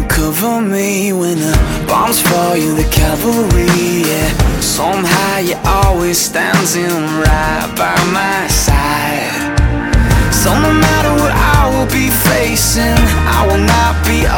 Cover me when the bombs fall, you're the cavalry, yeah. Somehow you're always standing right by my side. So no matter what I will be facing, I will not be